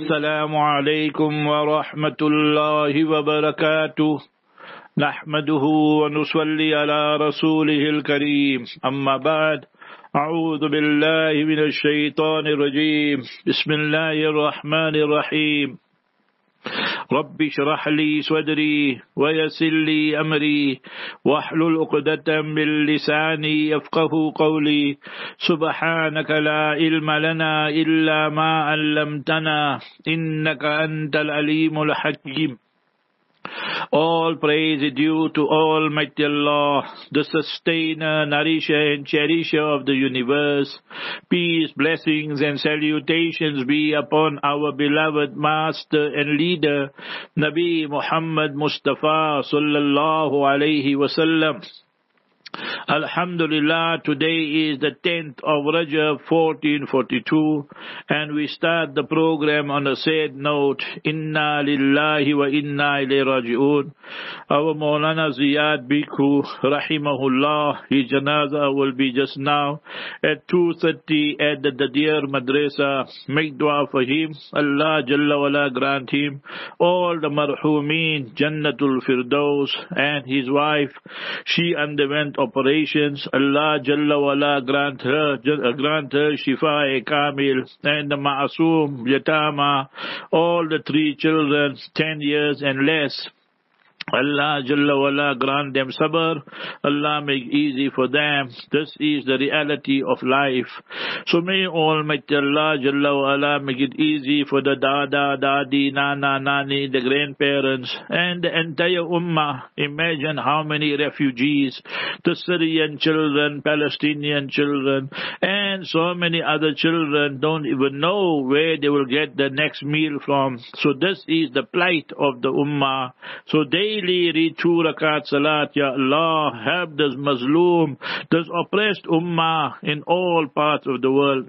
السلام عليكم ورحمة الله وبركاته نحمده ونصلي على رسوله الكريم أما بعد أعوذ بالله من الشيطان الرجيم بسم الله الرحمن الرحيم رب اشرح لي صدري ويسر لي أمري واحلل عقدة من لساني يفقه قولي سبحانك لا علم لنا إلا ما علمتنا إنك أنت العليم الحكيم. All praise is due to Almighty Allah, the sustainer, nourisher and cherisher of the universe. Peace, blessings and salutations be upon our beloved master and leader, Nabi Muhammad Mustafa sallallahu alayhi wasallam. Alhamdulillah, today is the 10th of Rajab 1442 and we start the program on a sad note. Inna lillahi wa inna ilayhi raji'un. Our Maulana Ziyad Bikhu rahimahullah, his janaza will be just now at 2:30 at the Dadir Madrasa. Make dua for him. Allah Jalla wala grant him all the marhumeen Jannatul Firdaus, and his wife, she underwent operations. Allah Jalla wala grant her Shifa Kamil, and the Ma'asum, Yatama, all the 3 children, 10 years and less. Allah Jalla wala grant them sabr. Allah make easy for them. This is the reality of life. So may Almighty Allah Jalla wala make it easy for the Dada, Dadi, Nana, Nani, the grandparents and the entire Ummah. Imagine how many refugees, the Syrian children, Palestinian children and so many other children don't even know where they will get the next meal from. So this is the plight of the Ummah. So daily read 2 rakat salat. Ya Allah, help this Mazloom, this oppressed Ummah in all parts of the world.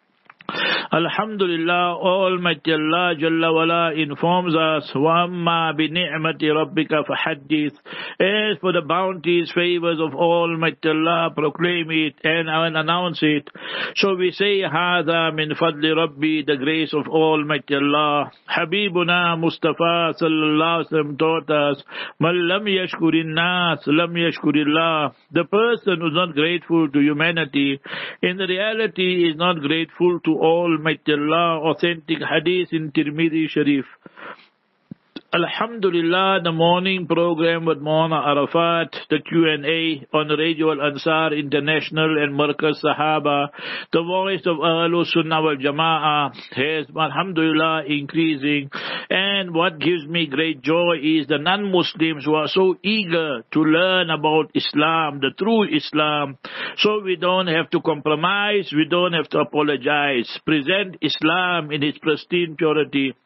Alhamdulillah, Almighty Allah Jalla wala informs us, وَأَمَّا بِنِعْمَةِ رَبِّكَ فَحَدِّثْ. As for the bounties, favors of Almighty Allah, proclaim it and announce it. So we say, هَذَا مِنْ فَضْلِ رَبِّي, the grace of Almighty Allah. Habibuna Mustafa sallallahu alaihi wasallam taught us, مَنْ لَمْ يَشْكُرِ النَّاسِ لَمْ يَشْكُرِ اللَّهِ. The person who is not grateful to humanity, in the reality is not grateful to Almighty Allah. Authentic hadith in Tirmidhi Sharif. Alhamdulillah, the morning program with Maulana Arafat, the Q&A on Radio Al-Ansar International and Markaz Sahaba, the voice of Ahlus Sunnah wal Jama'ah has, alhamdulillah, increasing. And what gives me great joy is the non-Muslims who are so eager to learn about Islam, the true Islam. So we don't have to compromise, we don't have to apologize. Present Islam in its pristine purity.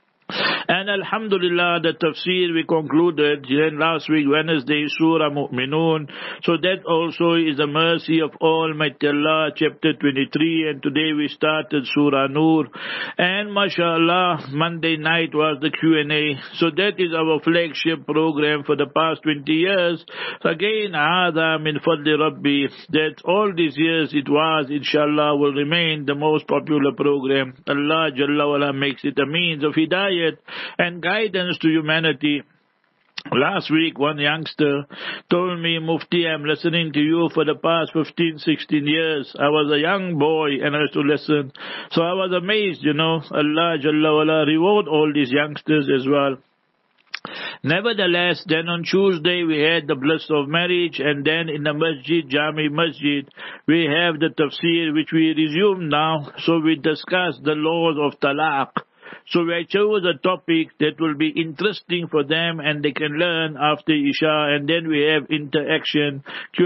And alhamdulillah, the tafsir we concluded last week, Wednesday, Surah Mu'minun. So that also is the mercy of Almighty Allah, chapter 23. And today we started Surah Nur. And mashallah, Monday night was the Q&A. So that is our flagship program for the past 20 years. So again, هَذَا مِنْ فَضْلِ رَبِّي. That all these years it was, inshallah, will remain the most popular program. Allah Jalla wala makes it a means of hidayah and guidance to humanity. Last week, one youngster told me, Mufti, I'm listening to you for the past 15, 16 years. I was a young boy and I used to listen. So I was amazed, Allah Jalla wala reward all these youngsters as well. Nevertheless, then on Tuesday we had the bliss of marriage, and then in the Masjid, Jami Masjid, we have the tafsir which we resume now. So we discuss the laws of talaq. So I chose a topic that will be interesting for them and they can learn after Isha, and then we have interaction,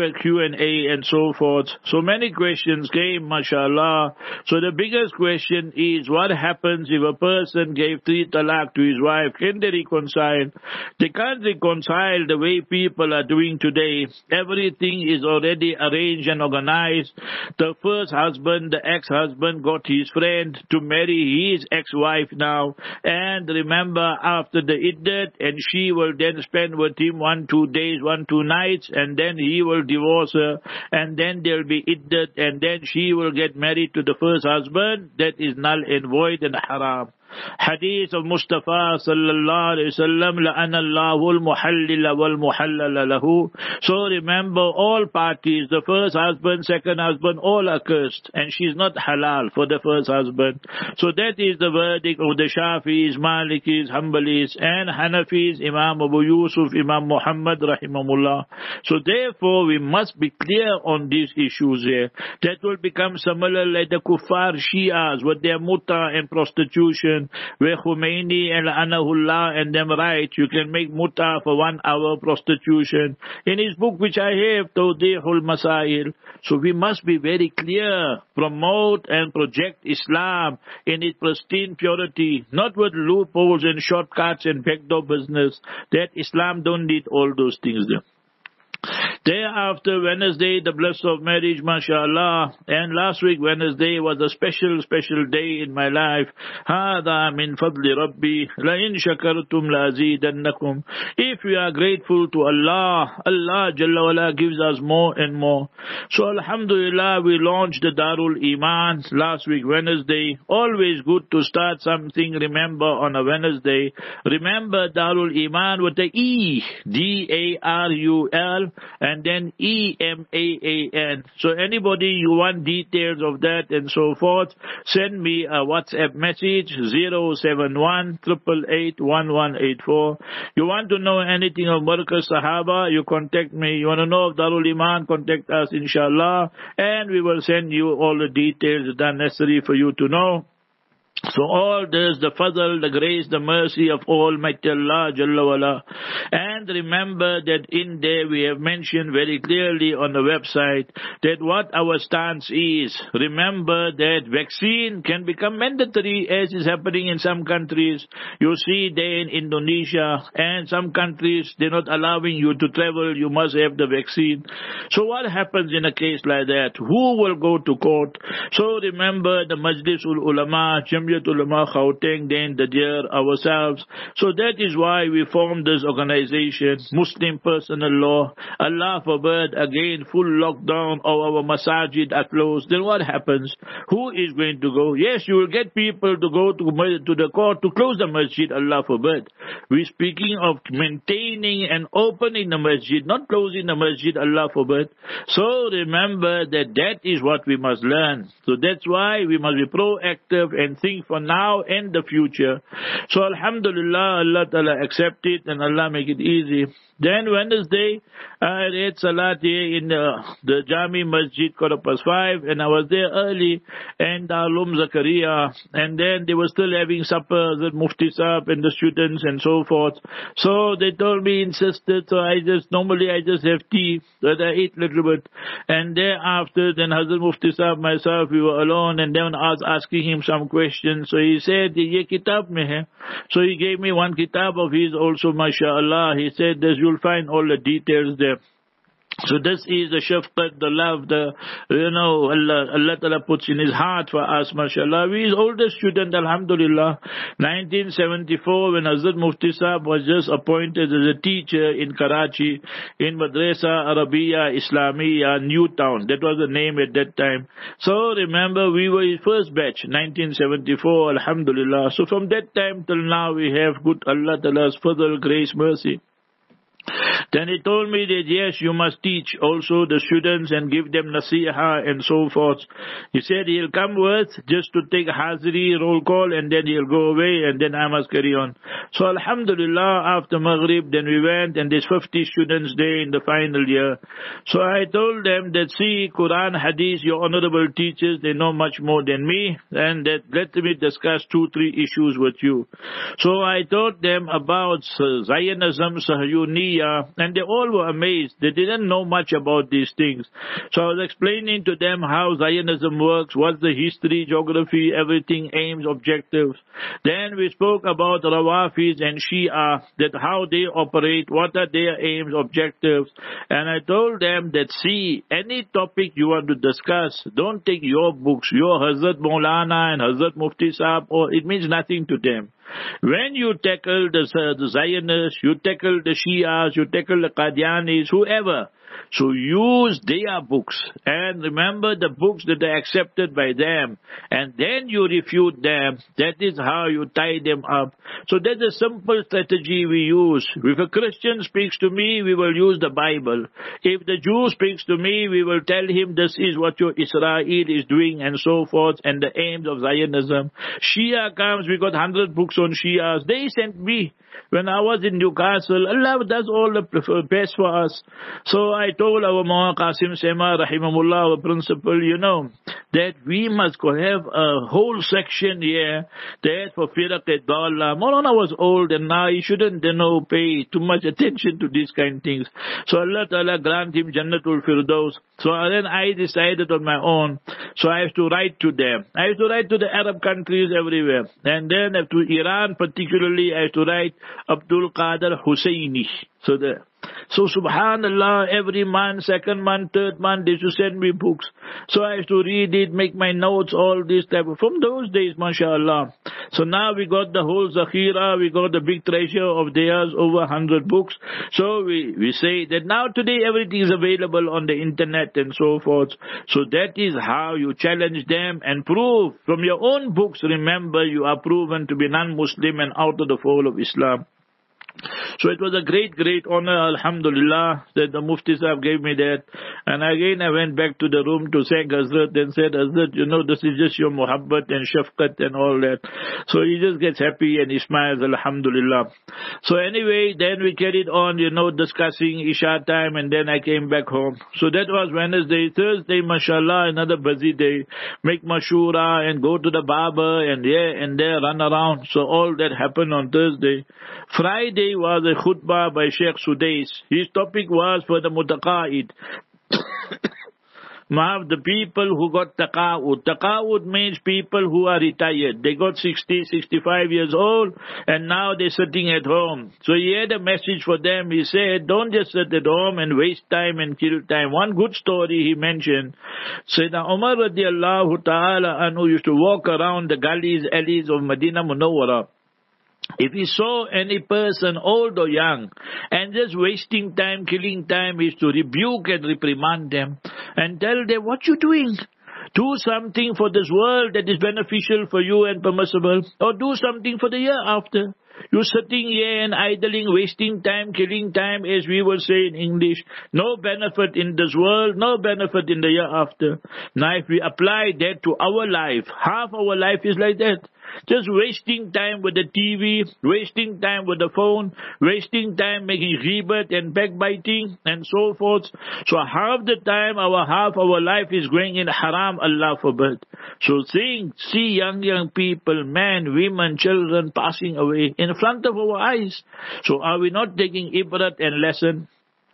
Q&A and so forth. So many questions came, mashallah. So the biggest question is, what happens if a person gave 3 talaq to his wife? Can they reconcile? They can't reconcile the way people are doing today. Everything is already arranged and organized. The first husband, the ex-husband, got his friend to marry his ex-wife now, and remember, after the iddat, and she will then spend with him 1-2 days, 1-2 nights, and then he will divorce her, and then there will be iddat, and then she will get married to the first husband. That is null and void and haram. hadith of Mustafa sallallahu alayhi wasallam, la'ana Allahu al-muhallila wal-muhallala lahu. So remember, all parties, the first husband, second husband, all are cursed, and she's not halal for the first husband. So that is the verdict of the Shafi'is, Malikis, Hanbalis, and Hanafis, Imam Abu Yusuf, Imam Muhammad rahimahullah. So therefore we must be clear on these issues here. That will become similar like the Kuffar Shias with their muta and prostitution, where Khomeini and Anahullah and them write you can make muta for 1 hour prostitution in his book which I have, Tawdihul Masail. So we must be very clear, promote and project Islam in its pristine purity, not with loopholes and shortcuts and backdoor business. That Islam don't need all those things there. Thereafter, Wednesday, the bliss of marriage, mashallah. And last week, Wednesday, was a special day in my life. هَذَا مِنْ فَضْلِ رَبِّي لَإِنْ شَكَرْتُمْ لَأَزِيدَنَّكُمْ. If we are grateful to Allah, Allah Jalla wala gives us more and more. So Alhamdulillah, we launched the Darul Iman last week, Wednesday. Always good to start something, remember, on a Wednesday. Remember Darul Iman with the E, D-A-R-U-L, and then E-M-A-A-N. So anybody you want details of that and so forth, send me a WhatsApp message 071 888 1184. You want to know anything of Markaz Sahaba, you contact me. You want to know of Darul Iman, contact us inshallah, and we will send you all the details that are necessary for you to know. So all this, the fadl, the grace, the mercy of Almighty Allah Jalla wala. And remember that in there we have mentioned very clearly on the website that what our stance is. Remember that vaccine can become mandatory as is happening in some countries. You see there in Indonesia and some countries, they're not allowing you to travel. You must have the vaccine. So what happens in a case like that? Who will go to court? So remember the Majlisul Ulama, Jamiyat Ulama Gauteng, then the dear ourselves. So that is why we formed this organization, Muslim Personal Law. Allah forbid, again, full lockdown of our masajid are closed. Then what happens? Who is going to go? Yes, you will get people to go to the court to close the masjid, Allah forbid. We're speaking of maintaining and opening the masjid, not closing the masjid, Allah forbid. So remember that is what we must learn. So that's why we must be proactive and think for now and the future. So Alhamdulillah, Allah Ta'ala accept it and Allah make it easy. Then Wednesday, I read Salat here in the Jami Masjid, 5:15, and I was there early, and Alum Zakaria, and then they were still having supper, the Mufti Sahab and the students and so forth. So they told me, insisted, so normally I just have tea, but I eat a little bit. And thereafter, then Hazrat Mufti Sahab, myself, we were alone, and then I was asking him some questions. So he said, ye kitab mein hai. So he gave me one kitab of his also, mashallah. He said, you'll find all the details there. So this is the shafqat, the love, Allah Ta'ala puts in his heart for us, mashallah. We his oldest student, alhamdulillah. 1974, when Hazrat Mufti Sahab was just appointed as a teacher in Karachi, in Madrasa Arabiya Islamiyya, Newtown. That was the name at that time. So remember, we were his first batch, 1974, alhamdulillah. So from that time till now, we have good Allah Ta'ala's further grace, mercy. Then he told me that yes, you must teach also the students and give them nasiha and so forth. He said he'll come with just to take hazri, roll call, and then he'll go away, and then I must carry on. So Alhamdulillah, after Maghrib, then we went, and there's 50 students there in the final year. So I told them that, see, Quran, Hadith, your honorable teachers, they know much more than me, and that let me discuss 2-3 issues with you. So I taught them about Zionism, Sahyuniya, and they all were amazed. They didn't know much about these things. So I was explaining to them how Zionism works, what's the history, geography, everything, aims, objectives. Then we spoke about Rawafis and Shia, that how they operate, what are their aims, objectives. And I told them that, see, any topic you want to discuss, don't take your books, your Hazrat Maulana and Hazrat Mufti Sahab, or it means nothing to them. When you tackle the Zionists, you tackle the Shias, you tackle the Qadianis, whoever, So use their books and remember the books that are accepted by them, and then you refute them. That is how you tie them up. So that's a simple strategy we use. If a Christian speaks to me, we will use the Bible. If the Jew speaks to me, we will tell him this is what your Israel is doing and so forth, and the aims of Zionism. Shia comes, we got 100 books on Shias. They sent me. When I was in Newcastle, Allah does all the best for us. So I told our Mawlana Qasim Sema, Rahimahullah, our principal, that we must have a whole section here that for Firaq-e-Dalla. Mawlana was old and now he shouldn't, pay too much attention to these kind of things. So Allah Ta'ala grant him Jannatul Firdaus. So then I decided on my own. So I have to write to them. I have to write to the Arab countries everywhere. And then to Iran particularly, I have to write Abdul Qadir Husseini. So subhanallah, every month, second month, third month, they should send me books. So I have to read it, make my notes, all this type of, from those days, mashallah. So now we got the whole zakhira, we got the big treasure of theirs, over 100 books. So we say that now today everything is available on the internet and so forth. So that is how you challenge them and prove from your own books. Remember, you are proven to be non-Muslim and out of the fold of Islam. So it was a great, great honor, alhamdulillah, that the Mufti Sahib gave me that. And again I went back to the room to thank Hazrat and said, Hazrat, this is just your muhabbat and shafqat and all that. So he just gets happy and he smiles, alhamdulillah. So anyway, then we carried on, discussing Isha time, and then I came back home. So that was Wednesday. Thursday, mashallah, another busy day. Make mashura and go to the barber and here and there, run around. So all that happened on Thursday. Friday was a khutbah by Sheikh Sudais. His topic was for the mutaqa'id. The people who got taqa'ud. Taqa'ud means people who are retired. They got 60, 65 years old and now they're sitting at home. So he had a message for them. He said, don't just sit at home and waste time and kill time. One good story he mentioned. Sayyidina Umar radiallahu ta'ala anhu used to walk around the gullies, alleys of Medina Munawwara. If he saw any person, old or young, and just wasting time, killing time, he used to rebuke and reprimand them and tell them, what you doing? Do something for this world that is beneficial for you and permissible, or do something for the year after. You're sitting here and idling, wasting time, killing time, as we will say in English. No benefit in this world, no benefit in the year after. Now if we apply that to our life, half our life is like that. Just wasting time with the TV, wasting time with the phone, wasting time making ghibat and backbiting and so forth. So half the time, half our life is going in haram, Allah forbid. So see young people, men, women, children passing away in front of our eyes. So are we not taking ibrat and lesson?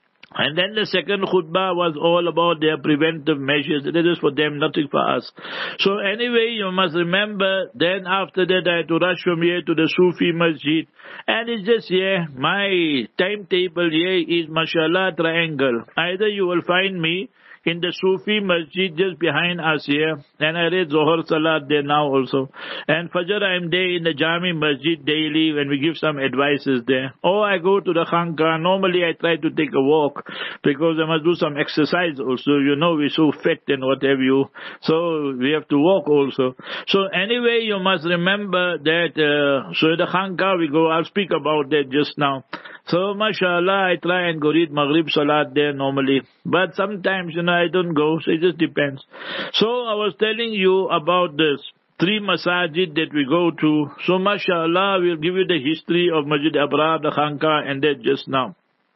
And then the second khutbah was all about their preventive measures. That is for them, nothing for us. So anyway, you must remember, then after that I had to rush from here to the Sufi Masjid. And it's just here, my timetable here is mashallah triangle. Either you will find me in the Sufi Masjid just behind us here, and I read Zohar Salat there now also. And Fajr I'm there in the Jami Masjid daily when we give some advices there. Or I go to the Khanqa. Normally I try to take a walk because I must do some exercise also. We're so fat and what have you. So we have to walk also. So anyway, you must remember that, so the Khanqa we go, I'll speak about that just now. So mashallah, I try and go read Maghrib Salat there normally. But sometimes, I don't go, so it just depends. So I was telling you about this 3 masajid that we go to. So mashallah, we'll give you the history of Masjid Abrar, the Khanqa, and that just now.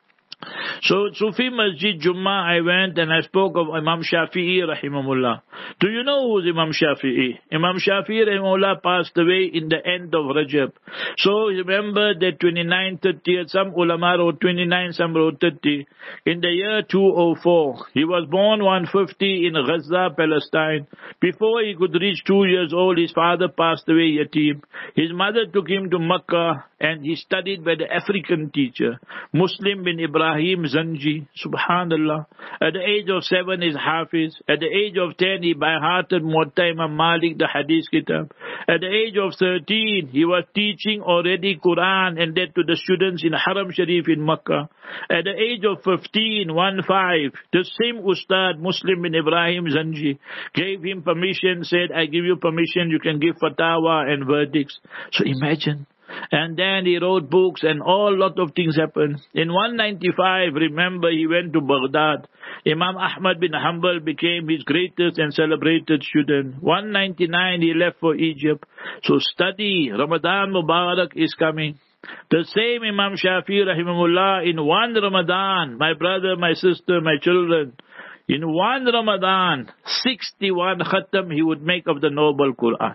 So Sufi Masjid Jummah I went and I spoke of Imam Shafi'i rahimahullah. Do you know who's Imam Shafi'i? Imam Shafi'i rahimahullah passed away in the end of Rajab. So remember that 29, 30, some ulama wrote 29, some wrote 30. In the year 204, he was born 150 in Gaza, Palestine. Before he could reach 2 years old, his father passed away yatim. His mother took him to Makkah and he studied by the African teacher, Muslim bin Ibrahim Ibrahim Zanji. Subhanallah. At the age of 7 is Hafiz. At the age of 10 he by hearted Muwatta Imam Malik, the Hadith Kitab. At the age of 13 he was teaching already Quran and that to the students in Haram Sharif in Makkah. At the age of 15, the same Ustad Muslim bin Ibrahim Zanji gave him permission, said, I give you permission, you can give fatwa and verdicts. So imagine. And then he wrote books and all lot of things happened. In 195, remember, he went to Baghdad. Imam Ahmad bin Hanbal became his greatest and celebrated student. 199, he left for Egypt. So study, Ramadan Mubarak is coming. The same Imam Shafi rahimahullah, in one Ramadan, my brother, my sister, my children, in one Ramadan, 61 khatam he would make of the noble Quran.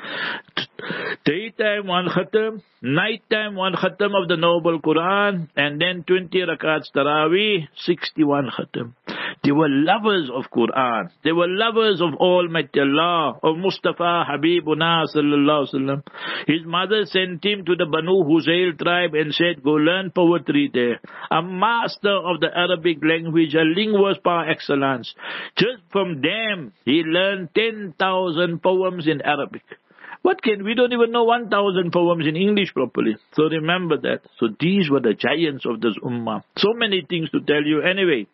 Daytime one khatam, nighttime one khatam of the noble Quran, and then 20 rakats Taraweeh, 61 khatam. They were lovers of Quran. They were lovers of Almighty Allah, of Mustafa Habibuna sallallahu alaihi wasallam. His mother sent him to the Banu Huzail tribe and said, go learn poetry there. A master of the Arabic language, a linguist par excellence. Just from them, he learned 10,000 poems in Arabic. We don't even know 1,000 poems in English properly. So remember that. So these were the giants of this ummah. So many things to tell you. Anyway.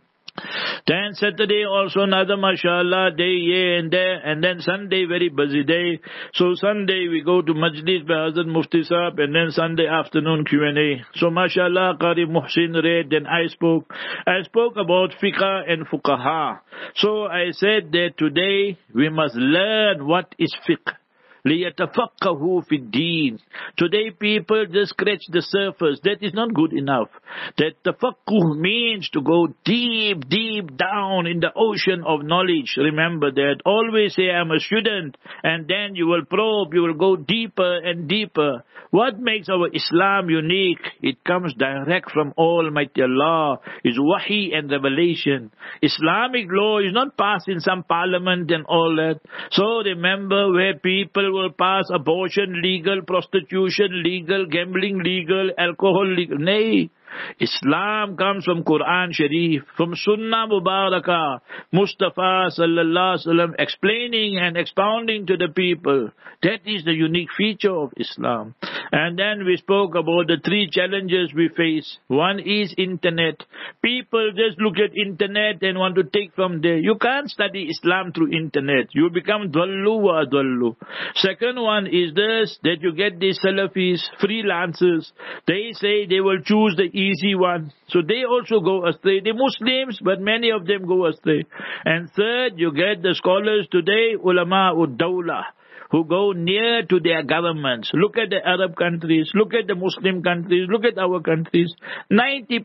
Then Saturday also another mashallah day here and there, and then Sunday very busy day. So Sunday we go to Majlis by Hazrat Mufti Sahab, and then Sunday afternoon Q&A. So mashallah Qari Muhsin read, then I spoke about fiqh and fuqaha. So I said that today we must learn what is fiqh. لِيَتَفَقَّهُ فِي الدِّينِ. Today people just scratch the surface. That is not good enough. That tafaqquh means to go deep, deep down in the ocean of knowledge. Remember that. Always say, I'm a student. And then you will probe, you will go deeper and deeper. What makes our Islam unique? It comes direct from Almighty Allah. It's wahi and revelation. Islamic law is not passed in some parliament and all that. So remember, where people will pass abortion legal, prostitution legal, gambling legal, alcohol legal. Nay. Islam comes from Quran Sharif, from Sunnah Mubarakah, Mustafa sallallahu alaihi wasallam explaining and expounding to the people. That is the unique feature of Islam. And then we spoke about the 3 challenges we face. One is internet. People just look at internet and want to take from there. You can't study Islam through internet. You become dhallu wa adhallu. Second one is this, that you get these Salafis, freelancers. They say they will choose the easy one. So they also go astray. They're Muslims, but many of them go astray. And third, you get the scholars today, ulama ud-dawlah, who go near to their governments. Look at the Arab countries, look at the Muslim countries, look at our countries. 90%,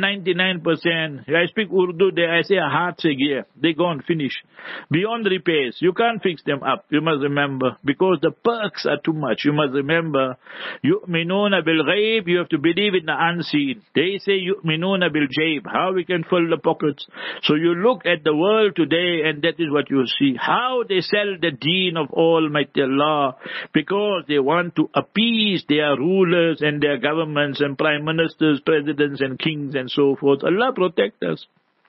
99%. I speak Urdu there, I say a heart se gaya. They go and finish. Beyond repairs. You can't fix them up. You must remember. Because the perks are too much. You must remember. Yu'minuna bil ghaib. You have to believe in the unseen. They say yu'minuna bil jayb. How we can fill the pockets. So you look at the world today and that is what you see. How they sell the deen of Almighty Allah. Because they want to appease their rulers and their governments and prime ministers, presidents and kings and so forth. Allah protect us.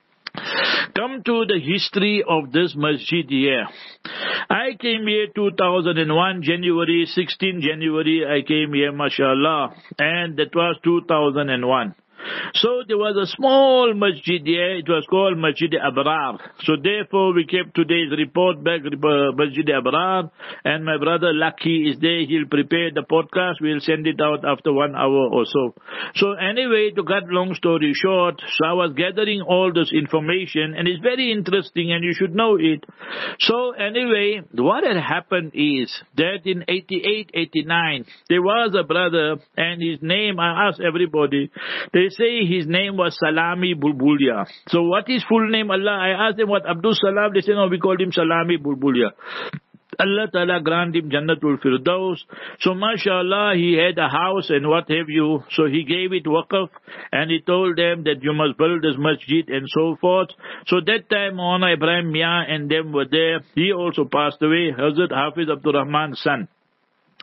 Come to the history of this masjid here. I came here 2001, January, 16 January, I came here, mashallah, and that was 2001. So there was a small masjid here, it was called Masjid Abrar. So therefore we kept today's report back, Masjid Abrar, and my brother Lucky is there, he'll prepare the podcast, we'll send it out after 1 hour or so. So anyway, to cut long story short, so I was gathering all this information, and it's very interesting and you should know it. So anyway, what had happened is that in 88, 89, there was a brother, and his name, I asked everybody, they say his name was Salami Bulbulia. So what is full name? Allah, I asked them what Abdul Salam, they say no, we called him Salami Bulbulia. Allah Ta'ala grant him Jannatul Firdaus. So mashallah, he had a house and what have you. So he gave it waqf and he told them that you must build this masjid and so forth. So that time Maulana Ibrahim Mia and them were there. He also passed away, Hazrat Hafiz Abdul Rahman's son.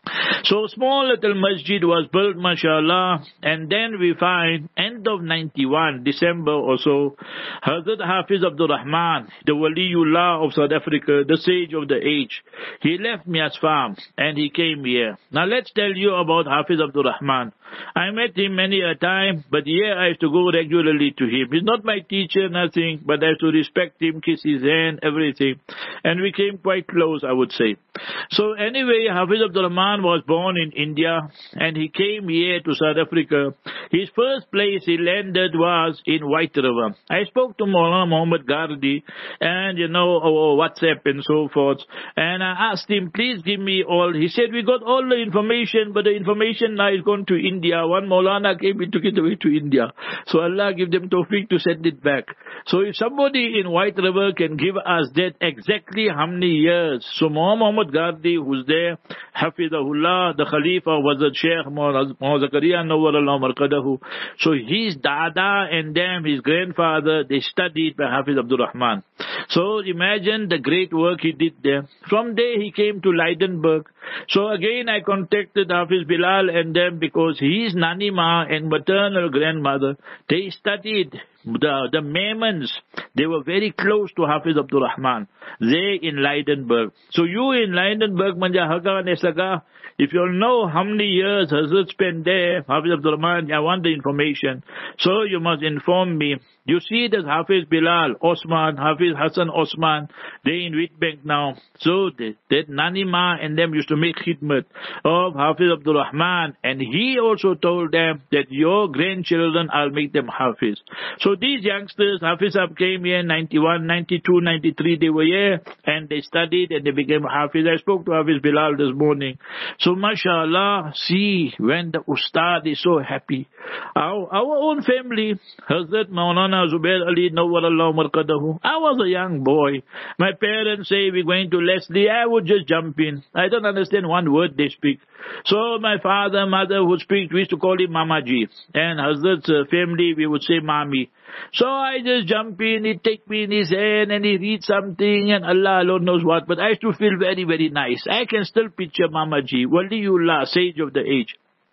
So small little masjid was built, mashallah, and then we find end of 91, December or so, Hazrat Hafiz Abdul Rahman, the Waliullah of South Africa, the sage of the age, he left Mias Farm and he came here. Now let's tell you about Hafiz Abdul Rahman. I met him many a time, but here I used to go regularly to him. He's not my teacher, nothing, but I used to respect him, kiss his hand, everything. And we came quite close, I would say. So anyway, Hafiz Abdul Rahman was born in India and he came here to South Africa. His first place he landed was in White River. I spoke to Maulana Muhammad Gardi and, over WhatsApp and so forth. And I asked him, please give me all. He said, we got all the information, but the information now is gone to India. One Maulana came and took it away to India. So Allah give them tawfiq to send it back. So if somebody in White River can give us that exactly how many years. So Muhammad Gardi, who's there, Hafizahullah, the Khalifa was the Sheikh Muhammad Zakaria Nawwarallahu Markadahu. So his dada and them, his grandfather, they studied by Hafiz Abdul Rahman. So imagine the great work he did there. From there he came to Leidenberg. So again I contacted Hafiz Bilal and them because his Nanima and maternal grandmother, they studied. The Maimons, they were very close to Hafiz Abdul Rahman. They in Leidenberg. So you in Leidenberg, Manja Haga Nesaga, if you know how many years Hazrat spent there, Hafiz Abdul Rahman, I want the information. So you must inform me. You see that Hafiz Bilal, Osman, Hafiz Hassan Osman, they in Witbank now. So that Nanima and them used to make khidmat of Hafiz Abdul Rahman. And he also told them that your grandchildren, I'll make them Hafiz. So these youngsters, Hafiz Sahib came here in 91, 92, 93, they were here and they studied and they became Hafiz. I spoke to Hafiz Bilal this morning. So mashallah, see when the Ustad is so happy. Our own family, Hazrat Maulana Zubair Ali Nawwarallahu Markadahu. I was a young boy. My parents say we're going to Leslie. I would just jump in. I don't understand one word they speak. So my father, mother would speak. We used to call him Mamaji. And Hazrat's family, we would say Mami. So I just jump in. He'd take me in his hand and he read something and Allah alone knows what. But I used to feel very, very nice. I can still picture Mamaji, Waliullah, sage of the age.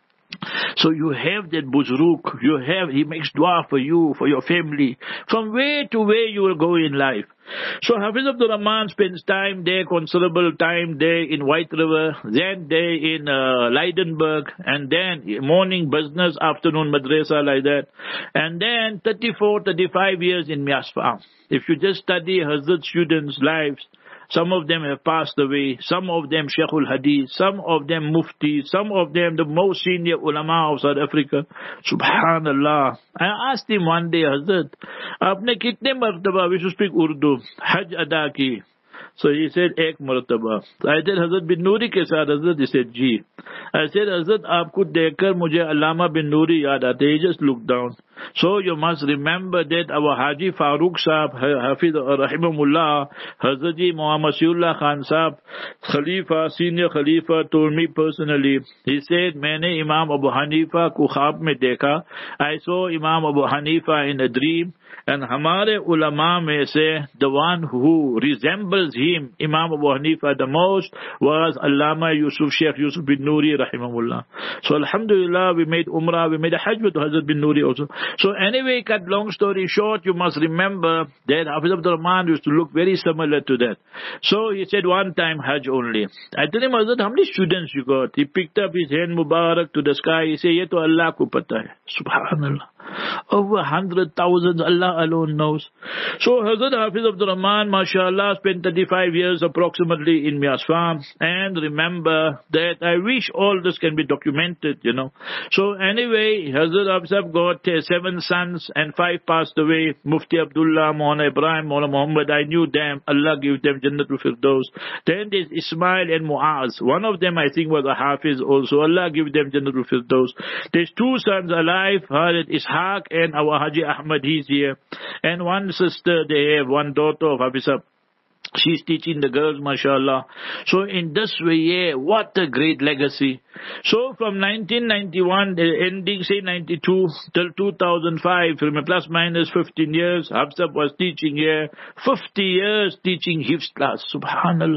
So you have that Buzruk, he makes dua for you, for your family, from where to where you will go in life. So Hafiz Abdul Rahman spends time there, considerable time there in White River, then there in Leidenberg, and then morning business, afternoon madrasa like that, and then 34, 35 years in Mias Farm. If you just study Hazrat students' lives, some of them have passed away, some of them Sheikhul Hadith, some of them Mufti, some of them the most senior ulama of South Africa. Subhanallah. I asked him one day, Hazrat, aapne kitne martaba, we should speak Urdu, Hajj ada ki? So he said, ek martaba. So I said, Hazrat bin Noori ke saath, Hazrat? He said, ji. I said, Hazrat, aapko dekhkar mujhe Allama bin Noori yaad aate. He just looked down. So you must remember that our Haji Farooq Sahab, Hafiz Rahimahullah, Hazrat Ji Muhammad Siullah Khan Sahab, Khalifa, senior Khalifa, told me personally, he said, maine Imam Abu Hanifa ko khab mein dekha. I saw Imam Abu Hanifa in a dream. And Hamare ulama mein se, the one who resembles him, Imam Abu Hanifa the most, was Allama Yusuf, Sheikh Yusuf bin Noori Rahimahullah. So Alhamdulillah, we made Umrah, we made a Hajj with Hazrat bin Noori also. So anyway, cut long story short, you must remember that Hafiz Abdul Rahman used to look very similar to that. So he said one time Hajj only. I told him, Hazrat, how many students you got? He picked up his hand Mubarak to the sky. He said, ye to Allah ko pata hai. Subhanallah. Over 100,000, Allah alone knows. So Hazrat Hafiz Abdul Rahman, mashallah, spent 35 years approximately in Mias Farm. And remember that I wish all this can be documented, So anyway, Hazrat Hafiz got 7 sons and 5 passed away. Mufti Abdullah, Maulana Ibrahim, Maulana Muhammad, I knew them. Allah give them Jannatul Firdaus. Then there's Ismail and Muaz. One of them I think was a Hafiz also. Allah give them Jannatul Firdaus. There's 2 sons alive, Hazrat Ishaq and our Haji Ahmad, he's here. And one sister, they have one daughter of Hafiz. She's teaching the girls, mashallah. So in this way, yeah, what a great legacy. So from 1991, ending, say 92, till 2005, from plus minus 15 years, Hafsab was teaching here, 50 years teaching Hifz class. Subhanallah.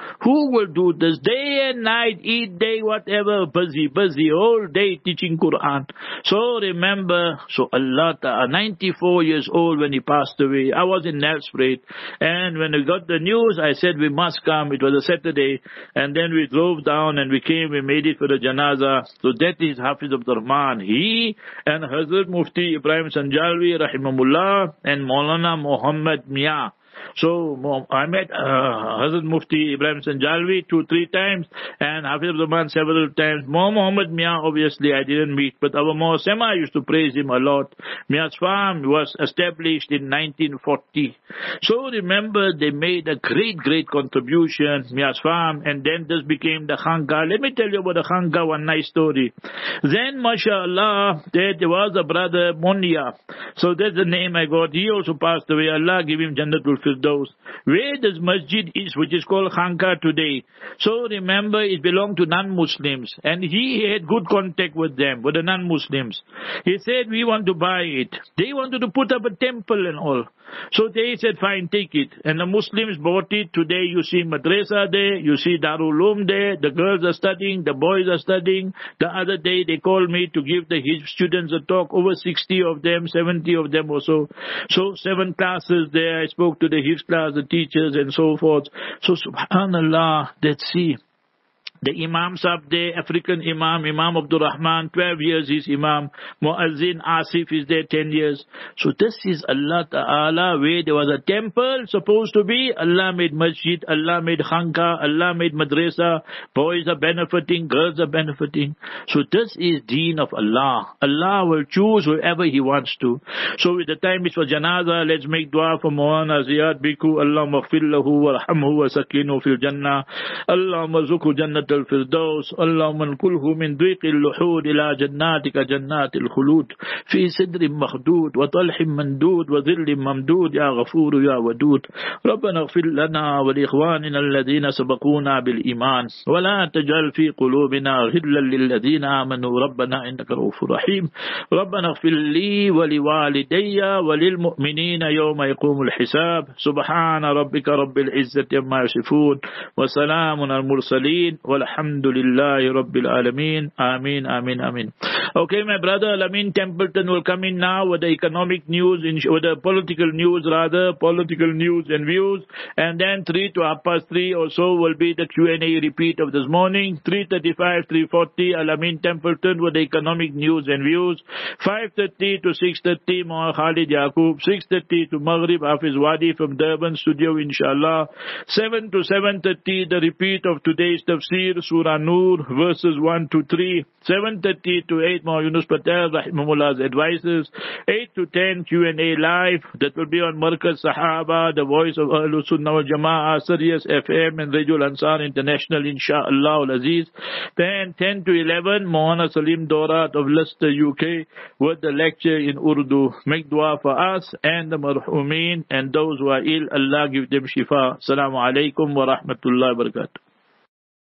Who will do this? Day and night, eat, day, whatever, busy, all day teaching Quran. So remember, so Allah Ta'ala, 94 years old when he passed away. I was in Nelspruit, and when we got the news, I said we must come. It was a Saturday, and then we drove down and we came, we made it for the janaza. So that is Hafiz Abdur Rahman. He and Hazrat Mufti Ibrahim Sanjalvi, rahimahullah, and Maulana Muhammad Mia. So I met Hazrat Mufti Ibrahim Sanjalvi 2-3 times, and Hafiz Abdur Rahman several times. Muhammad Mia, obviously I didn't meet, but our Sema used to praise him a lot. Mia's farm was established in 1940. So remember, they made a great contribution, Mia's farm, and then this became the Khanqa. Let me tell you about the Khanqa, one nice story. Then, mashallah, there was a brother, Monia. So that's the name I got. He also passed away. Allah give him Jannatul Firdaus. Where this masjid is, which is called Khanqa today. So remember, it belonged to non-Muslims, and he had good contact with them, with the non-Muslims. He said, we want to buy it. They wanted to put up a temple and all. So they said, fine, take it. And the Muslims bought it. Today you see madrasa there, you see Darul Uloom there, the girls are studying, the boys are studying. The other day they called me to give the Hizb students a talk, over 60 of them, 70 of them or so. So 7 classes there, I spoke to the Hizb class, the teachers and so forth. So subhanallah, let's see. The Imams up there, African Imam Abdur Rahman, 12 years is Imam. Muazzin Asif is there 10 years. So this is Allah Ta'ala, where there was a temple supposed to be. Allah made masjid, Allah made khanqa, Allah made madrasa. Boys are benefiting, girls are benefiting. So this is deen of Allah. Allah will choose whoever He wants to. So with the time it's for janaza, let's make dua for Maulana Ziyad Biku. Allahumma ighfir lahu warhamhu wa sakinu fil jannah. Allahumma zuku jannat الفردوس اللهم انقله من ضيق اللحود إلى جناتك جنات الخلود في صدر مخدود وطلح مندود وظل ممدود يا غفور يا ودود ربنا اغفر لنا ولإخواننا الذين سبقونا بالإيمان ولا تجعل في قلوبنا غلا للذين آمنوا ربنا إنك رؤوف رحيم ربنا اغفر لي ولوالدي وللمؤمنين يوم يقوم الحساب سبحان ربك رب العزة عما يصفون وسلام على المرسلين Alhamdulillahi Rabbil Alameen. Ameen, Ameen, Ameen. Okay, my brother Al-Amin Templeton will come in now with the economic news, with the political news and views. And then 3 to 3:30 or so will be the Q&A repeat of this morning. 3:35, 3:40, Al-Amin Templeton with the economic news and views. 5:30 to 6:30, Muhammad Khalid Yaqub. 6:30 to Maghrib, Hafiz Wadi from Durban studio, inshallah. 7 to 7:30, the repeat of today's tafsir. Surah Nur, verses 1 to 3, 7:30 to 8, Maulana Yunus Patel, Rahimahullah's advices, 8 to 10, Q&A live, that will be on Markaz Sahaba, the voice of Ahlus Sunnah wal Jama'ah, Sirius FM and Radio Ansar International, inshaAllah al-Aziz. Then 10 to 11, Maulana Salim Dorat of Leicester, UK, with the lecture in Urdu. Make dua for us and the marhumeen and those who are ill, Allah give them shifa. Assalamu alaikum wa rahmatullahi wa barakatuh.